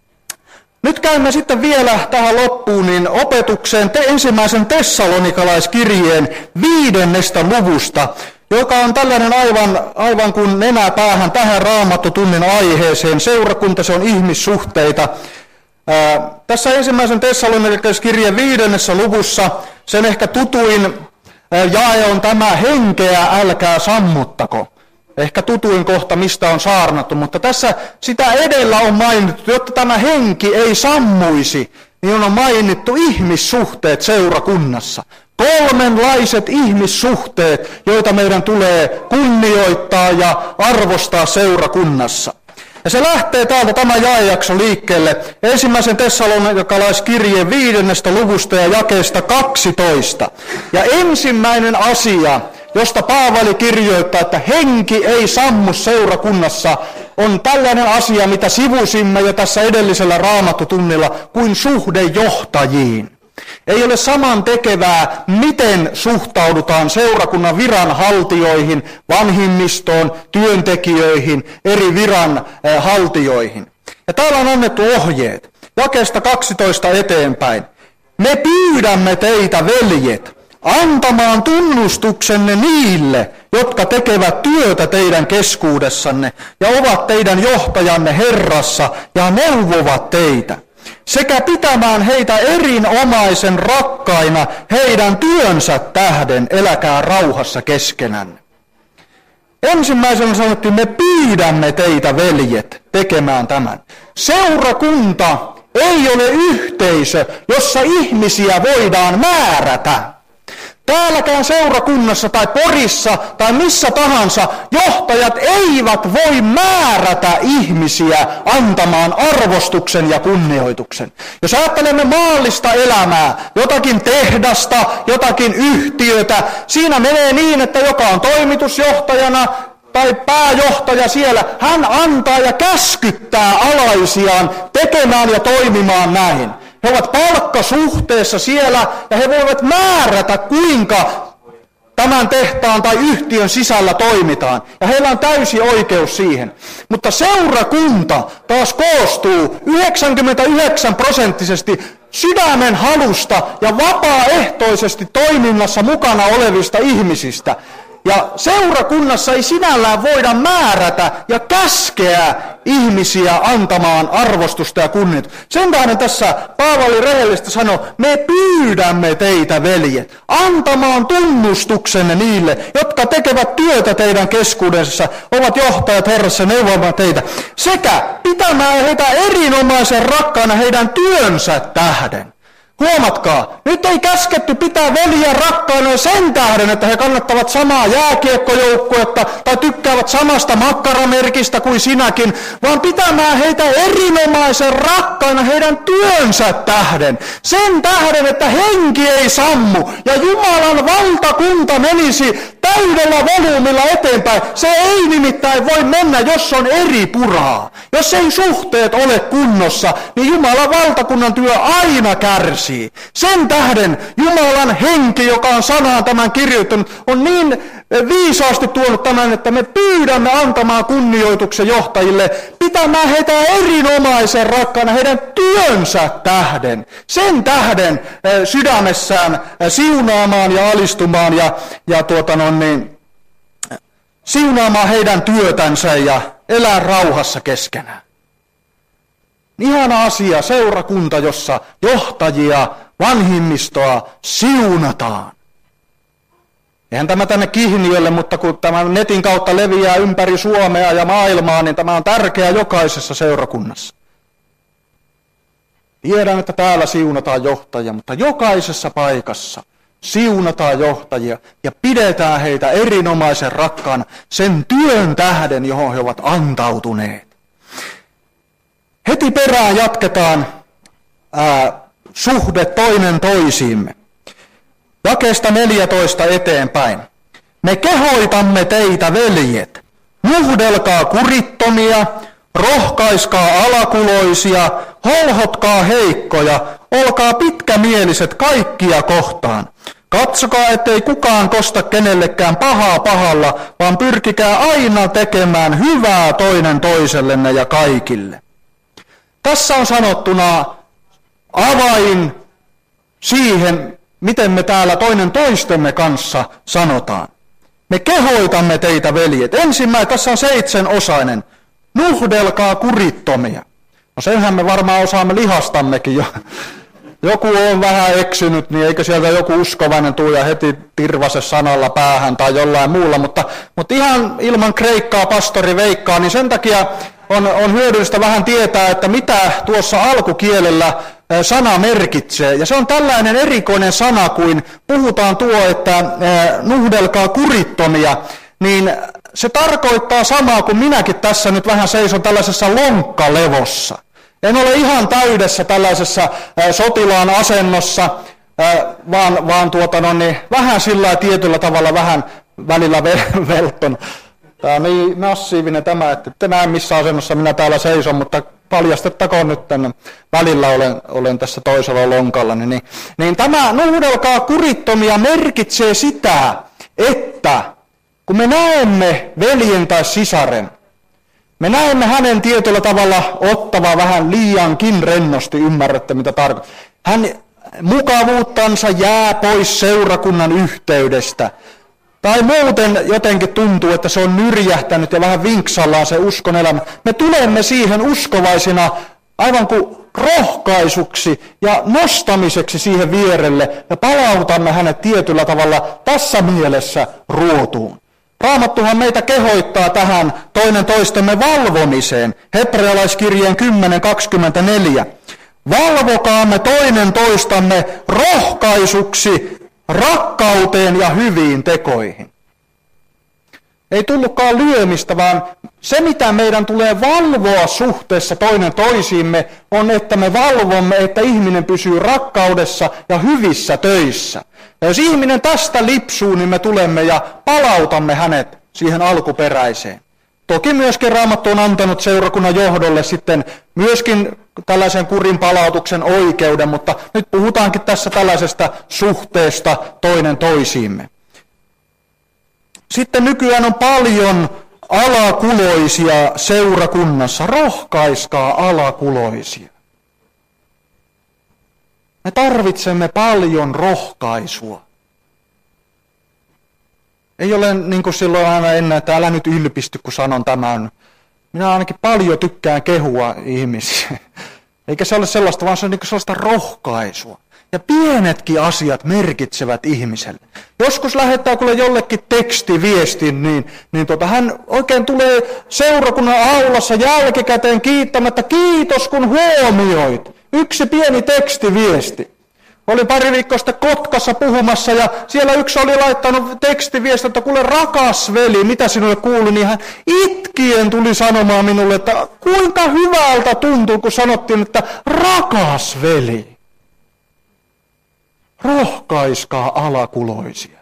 Nyt käymme sitten vielä tähän loppuun niin opetukseen te ensimmäisen tessalonikalaiskirjeen viidennestä luvusta, joka on tällainen aivan, aivan kuin nenä päähän tähän raamattotunnin aiheeseen. Seurakunta, se on ihmissuhteita. Ää, tässä ensimmäisen tessalonikalaiskirjeen viidennessä luvussa sen ehkä tutuin ää, jae on tämä henkeä älkää sammuttako. Ehkä tutuin kohta, mistä on saarnattu, mutta tässä sitä edellä on mainittu, jotta tämä henki ei sammuisi, niin on mainittu ihmissuhteet seurakunnassa. Kolmenlaiset ihmissuhteet, joita meidän tulee kunnioittaa ja arvostaa seurakunnassa. Ja se lähtee täältä tämä jaejakso liikkeelle ensimmäisen tessalonikalaiskirjeen viidennestä luvusta ja jakeesta kaksitoista. Ja ensimmäinen asia, josta Paavali kirjoittaa, että henki ei sammu seurakunnassa, on tällainen asia, mitä sivusimme jo tässä edellisellä raamattutunnilla, kuin suhde johtajiin. Ei ole saman tekevää, miten suhtaudutaan seurakunnan viranhaltijoihin, vanhimmistoon, työntekijöihin, eri viranhaltijoihin. Ja täällä on annettu ohjeet. Jakeesta kaksitoista eteenpäin. Me pyydämme teitä, veljet, antamaan tunnustuksenne niille, jotka tekevät työtä teidän keskuudessanne ja ovat teidän johtajanne Herrassa ja neuvovat teitä, sekä pitämään heitä erinomaisen rakkaina heidän työnsä tähden, eläkää rauhassa keskenänne. Ensimmäisenä sanottiin, me pyydämme teitä, veljet, tekemään tämän. Seurakunta ei ole yhteisö, jossa ihmisiä voidaan määrätä. Täälläkään seurakunnassa tai Porissa tai missä tahansa johtajat eivät voi määrätä ihmisiä antamaan arvostuksen ja kunnioituksen. Jos ajattelemme maallista elämää, jotakin tehdasta, jotakin yhtiötä, siinä menee niin, että joka on toimitusjohtajana tai pääjohtaja siellä, hän antaa ja käskyttää alaisiaan tekemään ja toimimaan näin. He ovat palkkasuhteessa siellä ja he voivat määrätä, kuinka tämän tehtaan tai yhtiön sisällä toimitaan. Ja heillä on täysi oikeus siihen. Mutta seurakunta taas koostuu yhdeksänkymmentäyhdeksän prosenttisesti sydämen halusta ja vapaaehtoisesti toiminnassa mukana olevista ihmisistä. Ja seurakunnassa ei sinällään voida määrätä ja käskeä ihmisiä antamaan arvostusta ja kunnioitusta. Sen tähden tässä Paavali rehellisesti sanoi, me pyydämme teitä, veljet, antamaan tunnustuksenne niille, jotka tekevät työtä teidän keskuudessa, ovat johtajat Herrassa neuvomaan teitä, sekä pitämään heitä erinomaisen rakkaana heidän työnsä tähden. Huomatkaa, nyt ei käsketty pitää veljiä rakkaina sen tähden, että he kannattavat samaa jääkiekkojoukkuetta tai tykkäävät samasta makkaramerkistä kuin sinäkin, vaan pitämään heitä erinomaisen rakkaina heidän työnsä tähden. Sen tähden, että henki ei sammu ja Jumalan valtakunta menisi täydellä volyymilla eteenpäin. Se ei nimittäin voi mennä, jos on eri puraa. Jos ei suhteet ole kunnossa, niin Jumalan valtakunnan työ aina kärsii. Sen tähden Jumalan henki, joka on sanaan tämän kirjoittanut, on niin viisaasti tuonut tämän, että me pyydämme antamaan kunnioituksen johtajille, pitämään heitä erinomaisen rakkaana heidän työnsä tähden. Sen tähden sydämessään siunaamaan ja alistumaan ja, ja tuota no, niin, siunaamaan heidän työtänsä ja elää rauhassa keskenään. Ihana asia, seurakunta, jossa johtajia, vanhimmistoa siunataan. Eihän tämä tänne Kihniölle, mutta kun tämä netin kautta leviää ympäri Suomea ja maailmaa, niin tämä on tärkeää jokaisessa seurakunnassa. Tiedän, että täällä siunataan johtajia, mutta jokaisessa paikassa siunataan johtajia ja pidetään heitä erinomaisen rakkaana sen työn tähden, johon he ovat antautuneet. Heti perään jatketaan ää, suhde toinen toisiimme. Jakeesta neljätoista eteenpäin. Me kehoitamme teitä, veljet, nuhdelkaa kurittomia, rohkaiskaa alakuloisia, holhotkaa heikkoja, olkaa pitkämieliset kaikkia kohtaan. Katsokaa, ettei kukaan kosta kenellekään pahaa pahalla, vaan pyrkikää aina tekemään hyvää toinen toisellenne ja kaikille. Tässä on sanottuna avain siihen, miten me täällä toinen toistemme kanssa sanotaan. Me kehoitamme teitä, veljet. Ensimmäinen, tässä on seitsemänosainen. Nuhdelkaa kurittomia. No senhän me varmaan osaamme lihastammekin jo. Joku on vähän eksynyt, niin eikö sieltä joku uskovainen tule ja heti tirvase sanalla päähän tai jollain muulla. Mutta, mutta ihan ilman kreikkaa pastori veikkaa, niin sen takia on, on hyödyllistä vähän tietää, että mitä tuossa alkukielellä sana merkitsee. Ja se on tällainen erikoinen sana, kuin puhutaan tuo, että nuhdelkaa kurittomia, niin se tarkoittaa samaa kuin minäkin tässä nyt vähän seison tällaisessa lonkkalevossa. En ole ihan täydessä tällaisessa sotilaan asennossa, vaan, vaan tuota, no niin, vähän sillä tietyllä tavalla vähän välillä velton. Tämä on niin massiivinen tämä, että ette näe missä asennossa minä täällä seison, mutta paljastettakoon nyt tänne. Välillä olen, olen tässä toisella lonkalla. Niin, niin tämä nuhdelkaa kurittomia merkitsee sitä, että kun me näemme veljen tai sisaren, me näemme hänen tietyllä tavalla ottava vähän liiankin rennosti, ymmärrätte mitä tarkoittaa. Hän mukavuuttansa jää pois seurakunnan yhteydestä. Tai muuten jotenkin tuntuu, että se on nyrjähtänyt ja vähän vinksallaan se uskon elämä. Me tulemme siihen uskovaisina aivan kuin rohkaisuksi ja nostamiseksi siihen vierelle ja palautamme hänet tietyllä tavalla tässä mielessä ruotuun. Raamattuhan meitä kehoittaa tähän toinen toistemme valvomiseen. Hebrealaiskirjeen kymmenen kaksikymmentäneljä. Valvokaamme toinen toistamme rohkaisuksi rakkauteen ja hyviin tekoihin. Ei tullutkaan lyömistä, vaan se mitä meidän tulee valvoa suhteessa toinen toisiimme on, että me valvomme, että ihminen pysyy rakkaudessa ja hyvissä töissä. Ja jos ihminen tästä lipsuu, niin me tulemme ja palautamme hänet siihen alkuperäiseen. Toki myöskin Raamattu on antanut seurakunnan johdolle sitten myöskin tällaisen kurin palautuksen oikeuden, mutta nyt puhutaankin tässä tällaisesta suhteesta toinen toisiimme. Sitten nykyään on paljon alakuloisia seurakunnassa. Rohkaiskaa alakuloisia. Me tarvitsemme paljon rohkaisua. Ei ole niin kuin silloin aina ennen, että älä nyt ylpisty, kun sanon tämän. Minä ainakin paljon tykkään kehua ihmisiä. Eikä se ole sellaista, vaan se on niin kuin sellaista rohkaisua. Ja pienetkin asiat merkitsevät ihmiselle. Joskus lähettää kuule jollekin tekstiviestin, niin, niin tota, hän oikein tulee seurakunnan aulassa jälkikäteen kiittämättä, kiitos kun huomioit. Yksi pieni tekstiviesti. Olin pari viikkoa sitten Kotkassa puhumassa ja siellä yksi oli laittanut tekstiviesti, että kuule rakas veli, mitä sinulle kuului, niin hän itkien tuli sanomaan minulle, että kuinka hyvältä tuntuu, kun sanottiin, että rakas veli. Rohkaiskaa alakuloisia.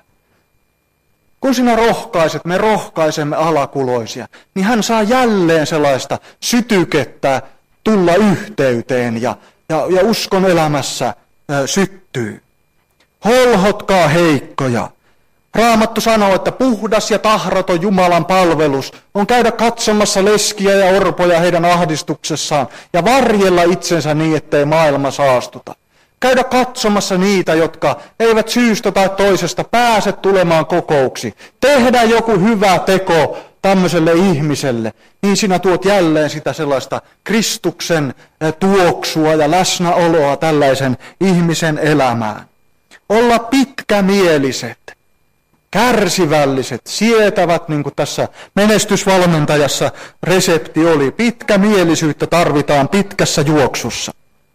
Kun sinä rohkaiset, me rohkaisemme alakuloisia, niin hän saa jälleen sellaista sytykettä tulla yhteyteen ja, ja, ja uskon elämässä ä, syttyy. Holhotkaa heikkoja. Raamattu sanoo, että puhdas ja tahraton Jumalan palvelus on käydä katsomassa leskiä ja orpoja heidän ahdistuksessaan ja varjella itsensä niin, ettei maailma saastuta. Käydä katsomassa niitä, jotka eivät syystä tai toisesta pääse tulemaan kokouksi. Tehdä joku hyvä teko tämmöiselle ihmiselle, niin sinä tuot jälleen sitä sellaista Kristuksen tuoksua ja läsnäoloa tällaisen ihmisen elämään. Olla pitkämieliset, kärsivälliset, sietävät, niin kuin tässä menestysvalmentajassa resepti oli. Pitkämielisyyttä tarvitaan pitkässä juoksussa.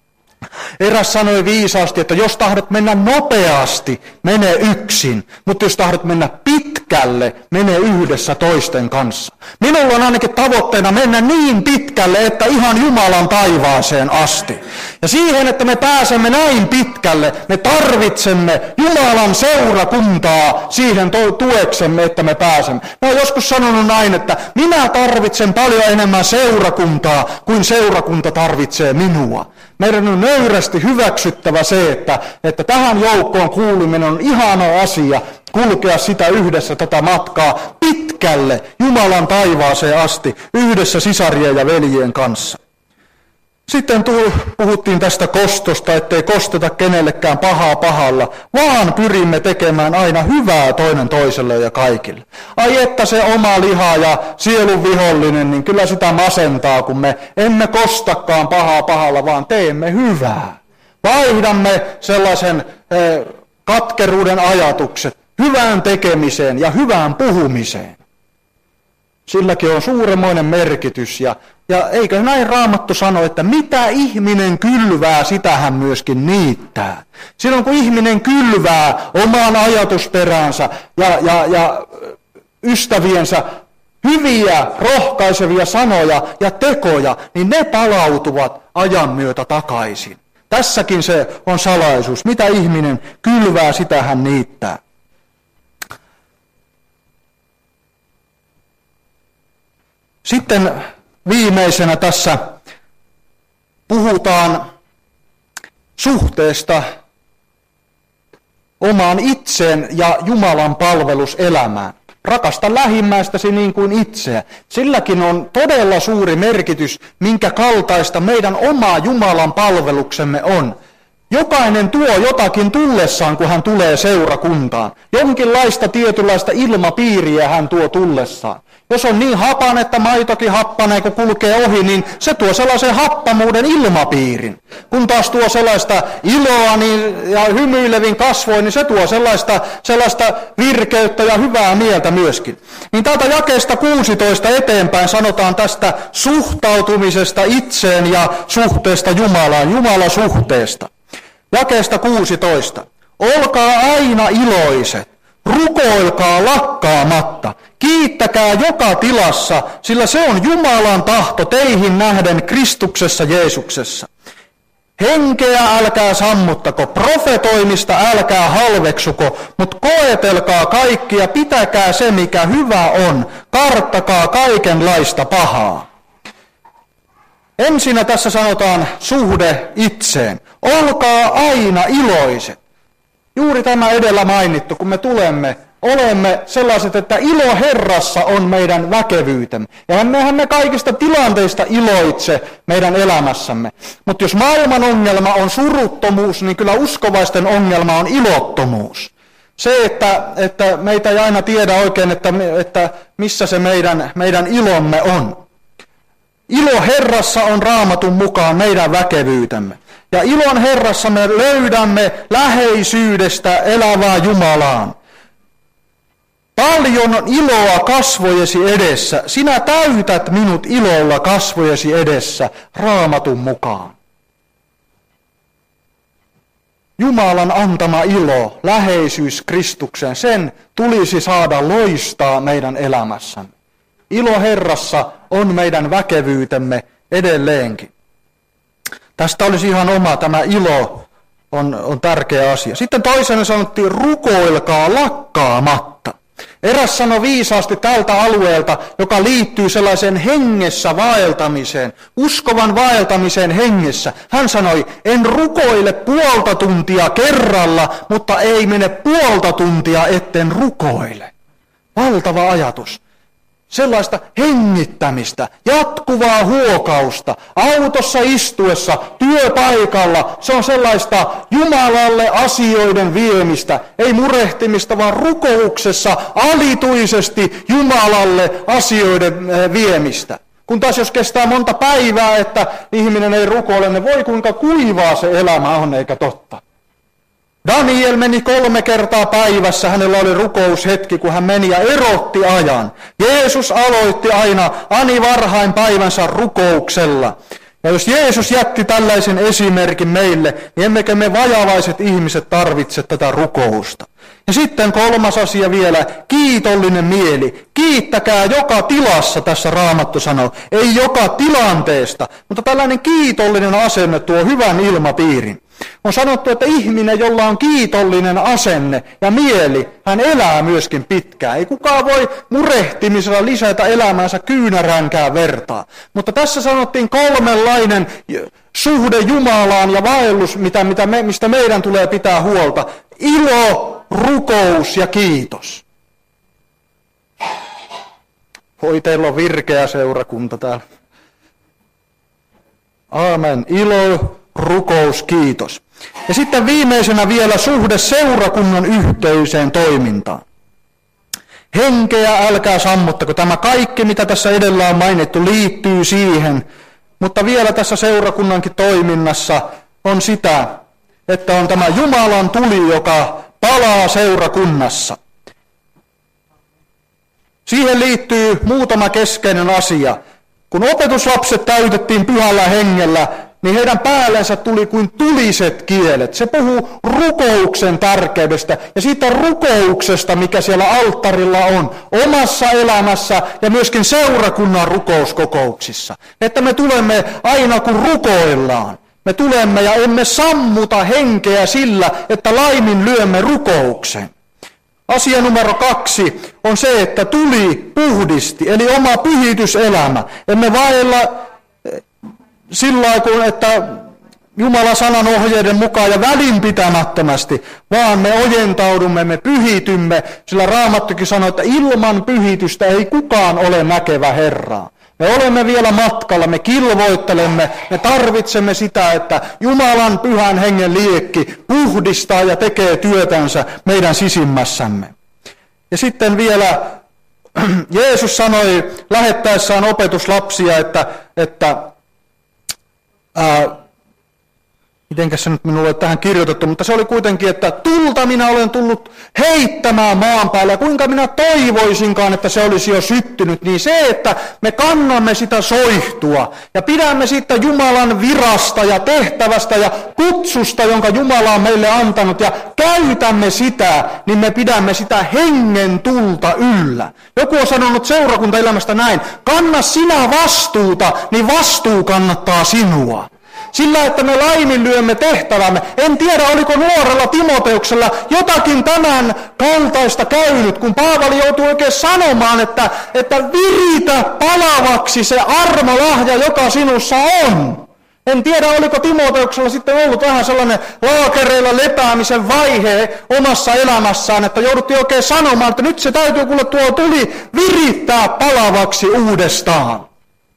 Eräs sanoi viisaasti, että jos tahdot mennä nopeasti, mene yksin, mutta jos tahdot mennä pitkälle, mene yhdessä toisten kanssa. Minulla on ainakin tavoitteena mennä niin pitkälle, että ihan Jumalan taivaaseen asti. Ja siihen, että me pääsemme näin pitkälle, me tarvitsemme Jumalan seurakuntaa siihen tueksemme, että me pääsemme. Mä oon joskus sanonut näin, että minä tarvitsen paljon enemmän seurakuntaa kuin seurakunta tarvitsee minua. Meidän on nöyrästi hyväksyttävä se, että, että tähän joukkoon kuuluminen on ihana asia, kulkea sitä yhdessä tätä matkaa pitkälle Jumalan taivaaseen asti yhdessä sisarien ja veljien kanssa. Sitten puhuttiin tästä kostosta, ettei kosteta kenellekään pahaa pahalla, vaan pyrimme tekemään aina hyvää toinen toiselle ja kaikille. Ai että se oma liha ja sielun vihollinen, niin kyllä sitä masentaa, kun me emme kostakaan pahaa pahalla, vaan teemme hyvää. Vaihdamme sellaisen eh, katkeruuden ajatukset hyvään tekemiseen ja hyvään puhumiseen. Silläkin on suuremmoinen merkitys ja, ja eikö näin Raamattu sano, että mitä ihminen kylvää, sitä hän myöskin niittää. Silloin kun ihminen kylvää omaan ajatusperäänsä ja, ja, ja ystäviensä hyviä, rohkaisevia sanoja ja tekoja, niin ne palautuvat ajan myötä takaisin. Tässäkin se on salaisuus. Mitä ihminen kylvää, sitä hän niittää. Sitten viimeisenä tässä puhutaan suhteesta omaan itseen ja Jumalan palveluselämään. Rakasta lähimmäistäsi niin kuin itseä. Silläkin on todella suuri merkitys, minkä kaltaista meidän oma Jumalan palveluksemme on. Jokainen tuo jotakin tullessaan, kun hän tulee seurakuntaan. Jonkinlaista tietynlaista ilmapiiriä hän tuo tullessaan. Jos on niin hapan, että maitokin happanee, kun kulkee ohi, niin se tuo sellaisen happamuuden ilmapiirin. Kun taas tuo sellaista iloa niin, ja hymyilevin kasvoin, niin se tuo sellaista, sellaista virkeyttä ja hyvää mieltä myöskin. Niin täältä jakeesta kuusitoista eteenpäin sanotaan tästä suhtautumisesta itseen ja suhteesta Jumalaan, Jumalasuhteesta. Jakeesta kuusitoista. Olkaa aina iloiset, rukoilkaa lakkaamatta, kiittäkää joka tilassa, sillä se on Jumalan tahto teihin nähden Kristuksessa Jeesuksessa. Henkeä älkää sammuttako, profetoimista älkää halveksuko, mutta koetelkaa kaikkia, pitäkää se mikä hyvä on, karttakaa kaikenlaista pahaa. Ensinnä tässä sanotaan suhde itseen. Olkaa aina iloiset. Juuri tämä edellä mainittu, kun me tulemme, olemme sellaiset, että ilo Herrassa on meidän väkevyytemme. Ja mehän me kaikista tilanteista iloitse meidän elämässämme. Mutta jos maailman ongelma on suruttomuus, niin kyllä uskovaisten ongelma on ilottomuus. Se, että, että meitä ei aina tiedä oikein, että, että missä se meidän, meidän ilomme on. Ilo Herrassa on Raamatun mukaan meidän väkevyytemme. Ja ilon Herrassa me löydämme läheisyydestä elävää Jumalaan. Paljon on iloa kasvojesi edessä. Sinä täytät minut ilolla kasvojesi edessä Raamatun mukaan. Jumalan antama ilo, läheisyys Kristukseen, sen tulisi saada loistaa meidän elämässämme. Ilo Herrassa on meidän väkevyytemme edelleenkin. Tästä olisi ihan oma, tämä ilo on, on tärkeä asia. Sitten toisena sanottiin, rukoilkaa lakkaamatta. Eräs sanoi viisaasti tältä alueelta, joka liittyy sellaiseen hengessä vaeltamiseen, uskovan vaeltamiseen hengessä. Hän sanoi, en rukoile puolta tuntia kerralla, mutta ei mene puolta tuntia etten rukoile. Valtava ajatus. Sellaista hengittämistä, jatkuvaa huokausta, autossa istuessa, työpaikalla. Se on sellaista Jumalalle asioiden viemistä, ei murehtimista, vaan rukouksessa alituisesti Jumalalle asioiden viemistä. Kun taas jos kestää monta päivää, että ihminen ei rukoile, niin voi kuinka kuivaa se elämä on, eikä totta. Daniel meni kolme kertaa päivässä, hänellä oli rukoushetki, kun hän meni ja erotti ajan. Jeesus aloitti aina ani varhain päivänsä rukouksella. Ja jos Jeesus jätti tällaisen esimerkin meille, niin emmekö me vajavaiset ihmiset tarvitse tätä rukousta. Ja sitten kolmas asia vielä, kiitollinen mieli. Kiittäkää joka tilassa, tässä Raamattu sanoo, ei joka tilanteesta, mutta tällainen kiitollinen asenne tuo hyvän ilmapiirin. On sanottu, että ihminen, jolla on kiitollinen asenne ja mieli, hän elää myöskin pitkään. Ei kukaan voi murehtimisella lisätä elämäänsä kyynäränkään vertaa. Mutta tässä sanottiin kolmenlainen suhde Jumalaan ja vaellus, mitä, mitä me, mistä meidän tulee pitää huolta. Ilo, rukous ja kiitos. Voi, teillä on virkeä seurakunta täällä. Aamen. Ilo, rukous, kiitos. Ja sitten viimeisenä vielä suhde seurakunnan yhteiseen toimintaan. Henkeä älkää sammuttako. Tämä kaikki, mitä tässä edellä on mainittu, liittyy siihen. Mutta vielä tässä seurakunnankin toiminnassa on sitä, että on tämä Jumalan tuli, joka palaa seurakunnassa. Siihen liittyy muutama keskeinen asia. Kun opetuslapset täytettiin pyhällä hengellä, niin heidän päällensä tuli kuin tuliset kielet. Se puhuu rukouksen tärkeydestä ja siitä rukouksesta, mikä siellä alttarilla on, omassa elämässä ja myöskin seurakunnan rukouskokouksissa. Että me tulemme aina kun rukoillaan. Me tulemme ja emme sammuta henkeä sillä, että laimin lyömme rukouksen. Asia numero kaksi on se, että tuli puhdisti, eli oma pyhityselämä. Emme vailla sillä lailla, että Jumalan sanan ohjeiden mukaan ja välinpitämättömästi, vaan me ojentaudumme, me pyhitymme, sillä Raamattukin sanoo, että ilman pyhitystä ei kukaan ole näkevä Herraa. Me olemme vielä matkalla, me kilvoittelemme, me tarvitsemme sitä, että Jumalan pyhän hengen liekki puhdistaa ja tekee työtänsä meidän sisimmässämme. Ja sitten vielä Jeesus sanoi lähettäessään opetuslapsia, että, että ää, mitenkäs se nyt minulle on tähän kirjoitettu, mutta se oli kuitenkin, että tulta minä olen tullut heittämään maan päälle, ja kuinka minä toivoisinkaan, että se olisi jo syttynyt, niin se, että me kannamme sitä soihtua, ja pidämme siitä Jumalan virasta ja tehtävästä ja kutsusta, jonka Jumala on meille antanut, ja käytämme sitä, niin me pidämme sitä hengen tulta yllä. Joku on sanonut seurakuntaelämästä näin, kanna sinä vastuuta, niin vastuu kannattaa sinua. Sillä, että me laiminlyömme tehtävämme. En tiedä, oliko nuorella Timoteuksella jotakin tämän kaltaista käynyt, kun Paavali joutui oikein sanomaan, että, että viritä palavaksi se armolahja, joka sinussa on. En tiedä, oliko Timoteuksella sitten ollut vähän sellainen laakereilla lepäämisen vaihe omassa elämässään, että jouduttiin oikein sanomaan, että nyt se täytyy, kuule tuo tuli virittää palavaksi uudestaan.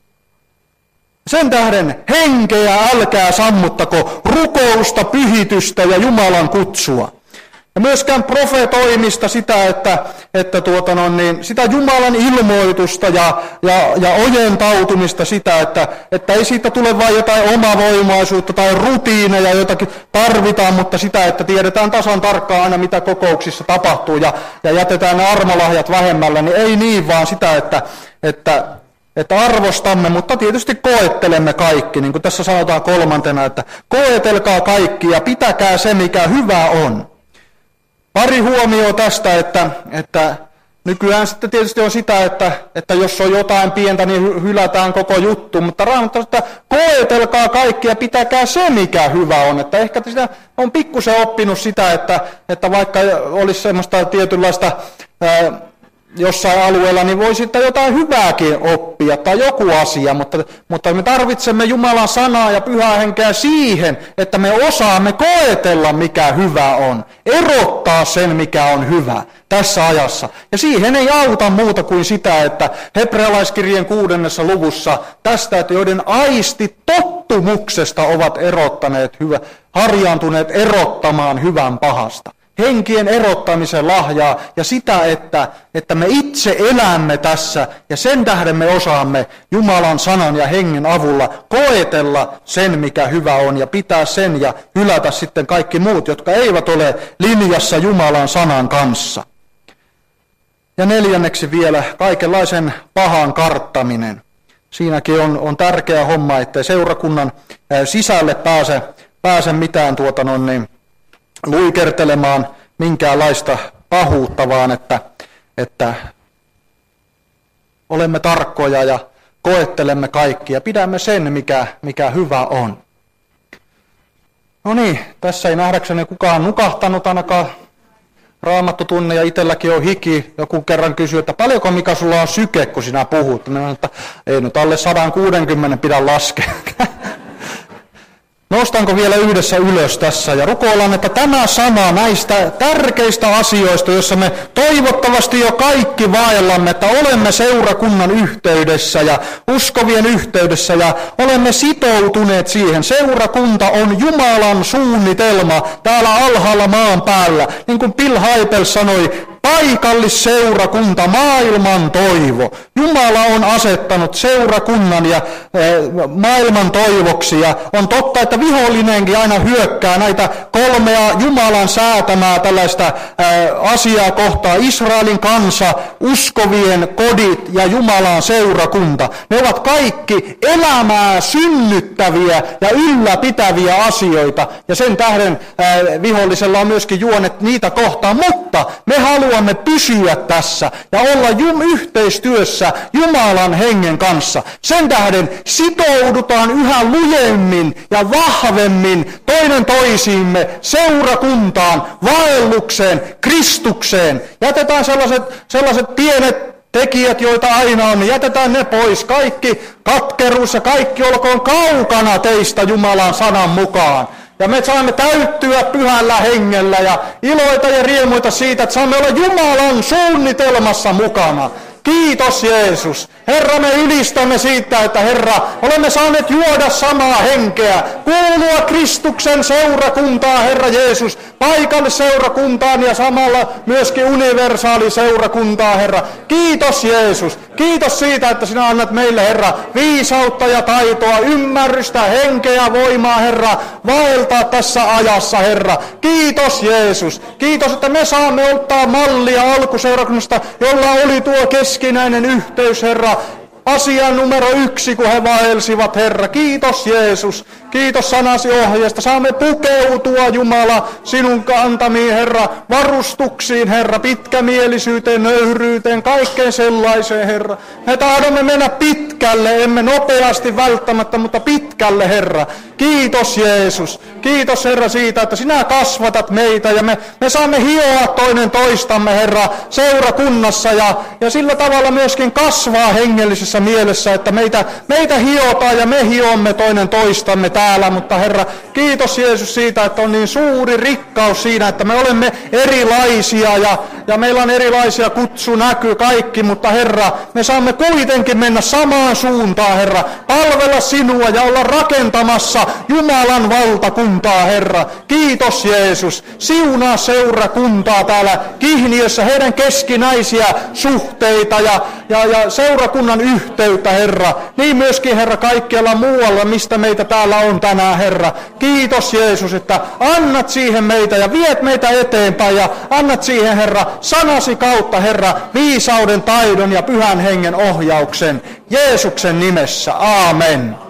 Sen tähden henkeä älkää sammuttako, rukousta, pyhitystä ja Jumalan kutsua. Ja myöskään profetoimista sitä, että, että tuota no, niin, sitä Jumalan ilmoitusta ja, ja, ja ojentautumista sitä, että, että ei siitä tule vain jotain omavoimaisuutta tai rutiineja, jotakin tarvitaan, mutta sitä, että tiedetään tasan tarkkaan aina, mitä kokouksissa tapahtuu ja, ja jätetään ne armolahjat vähemmällä, niin ei niin, vaan sitä, että, että että arvostamme, mutta tietysti koettelemme kaikki, niin kuin tässä sanotaan kolmantena, että koetelkaa kaikki ja pitäkää se, mikä hyvä on. Pari huomioa tästä, että, että nykyään sitten tietysti on sitä, että, että jos on jotain pientä, niin hylätään koko juttu, mutta Raamattu, että koetelkaa kaikki ja pitäkää se, mikä hyvä on. Että ehkä sitä on pikkusen oppinut sitä, että, että vaikka olisi semmoista tietynlaista ää, jossain alueella, niin voi sitten jotain hyvääkin oppia tai joku asia, mutta, mutta me tarvitsemme Jumalan sanaa ja pyhää henkeä siihen, että me osaamme koetella, mikä hyvä on, erottaa sen, mikä on hyvä tässä ajassa. Ja siihen ei auta muuta kuin sitä, että hebrealaiskirjeen kuudennessa luvussa tästä, että joiden aistit tottumuksesta ovat erottaneet, hyvä, harjaantuneet erottamaan hyvän pahasta. Henkien erottamisen lahjaa ja sitä, että, että me itse elämme tässä ja sen tähden me osaamme Jumalan sanan ja hengen avulla koetella sen, mikä hyvä on ja pitää sen ja hylätä sitten kaikki muut, jotka eivät ole linjassa Jumalan sanan kanssa. Ja neljänneksi vielä kaikenlaisen pahan karttaminen. Siinäkin on, on tärkeä homma, ettei seurakunnan sisälle pääse, pääse mitään tuota noin niin, luikertelemaan minkäänlaista pahuutta, vaan että, että olemme tarkkoja ja koettelemme kaikki ja pidämme sen, mikä, mikä hyvä on. No niin, tässä ei nähdäkseni kukaan nukahtanut ainakaan raamattotunne ja itselläkin on hiki. Joku kerran kysyi, että paljonko Mika sulla on syke, kun sinä puhut. Minä sanoin, että ei nyt alle sata kuusikymmentä pidä laskea. Nostanko vielä yhdessä ylös tässä ja rukoillaan, että tämä sana näistä tärkeistä asioista, joissa me toivottavasti jo kaikki vaellamme, että olemme seurakunnan yhteydessä ja uskovien yhteydessä ja olemme sitoutuneet siihen. Seurakunta on Jumalan suunnitelma täällä alhaalla maan päällä. Niin kuin Bill Hybels sanoi, paikallisseurakunta, maailman toivo. Jumala on asettanut seurakunnan ja eh, maailman toivoksi ja on totta, että vihollinenkin aina hyökkää näitä kolmea Jumalan säätämää tällaista eh, asiaa kohtaan. Israelin kansa, uskovien kodit ja Jumalan seurakunta. Ne ovat kaikki elämää synnyttäviä ja ylläpitäviä asioita ja sen tähden eh, vihollisella on myöskin juonet niitä kohtaan, mutta me haluamme Haluamme pysyä tässä ja olla jum- yhteistyössä Jumalan hengen kanssa. Sen tähden sitoudutaan yhä lujemmin ja vahvemmin toinen toisiimme seurakuntaan, vaellukseen, Kristukseen. Jätetään sellaiset, sellaiset pienet tekijät, joita aina on, niin jätetään ne pois. Kaikki katkeruus ja kaikki olkoon kaukana teistä Jumalan sanan mukaan. Ja me saamme täyttyä pyhällä hengellä ja iloita ja riemuita siitä, että saamme olla Jumalan suunnitelmassa mukana. Kiitos Jeesus. Herra, me ylistämme siitä, että Herra, olemme saaneet juoda samaa henkeä, kuulua Kristuksen seurakuntaan, Herra Jeesus, paikallisseurakuntaan ja samalla myöskin universaaliseurakuntaan, Herra. Kiitos Jeesus. Kiitos siitä, että sinä annat meille, Herra, viisautta ja taitoa, ymmärrystä, henkeä, voimaa, Herra, vaeltaa tässä ajassa, Herra. Kiitos Jeesus. Kiitos, että me saamme ottaa mallia alkuseurakunnasta, jolla oli tuo keskinäinen yhteys, Herra. Asia numero yksi, kun he vaelsivat, Herra. Kiitos Jeesus. Kiitos sanasi ohjeesta. Saamme pukeutua, Jumala, sinun antamiin, Herra, varustuksiin, Herra, pitkämielisyyteen, nöyryyteen, kaikkeen sellaiseen, Herra. Me tahdomme mennä pitkälle, emme nopeasti välttämättä, mutta pitkälle, Herra. Kiitos Jeesus. Kiitos, Herra, siitä, että sinä kasvatat meitä ja me, me saamme hioa toinen toistamme, Herra, seurakunnassa ja, ja sillä tavalla myöskin kasvaa hengellisessä mielessä, että meitä, meitä hiotaan ja me hiomme toinen toistamme täällä, mutta Herra, kiitos Jeesus siitä, että on niin suuri rikkaus siinä, että me olemme erilaisia ja, ja meillä on erilaisia kutsunäky kaikki, mutta Herra, me saamme kuitenkin mennä samaan suuntaan, Herra, palvella sinua ja olla rakentamassa Jumalan valtakuntaa, Herra. Kiitos Jeesus, siunaa seurakuntaa täällä Kihniössä, heidän keskinäisiä suhteita ja, ja, ja seurakunnan yhteyttä, Herra. Niin myöskin, Herra, kaikkialla muualla, mistä meitä täällä on tänään, Herra. Kiitos Jeesus, että annat siihen meitä ja viet meitä eteenpäin ja annat siihen, Herra, sanasi kautta, Herra, viisauden, taidon ja pyhän hengen ohjauksen. Jeesuksen nimessä. Aamen.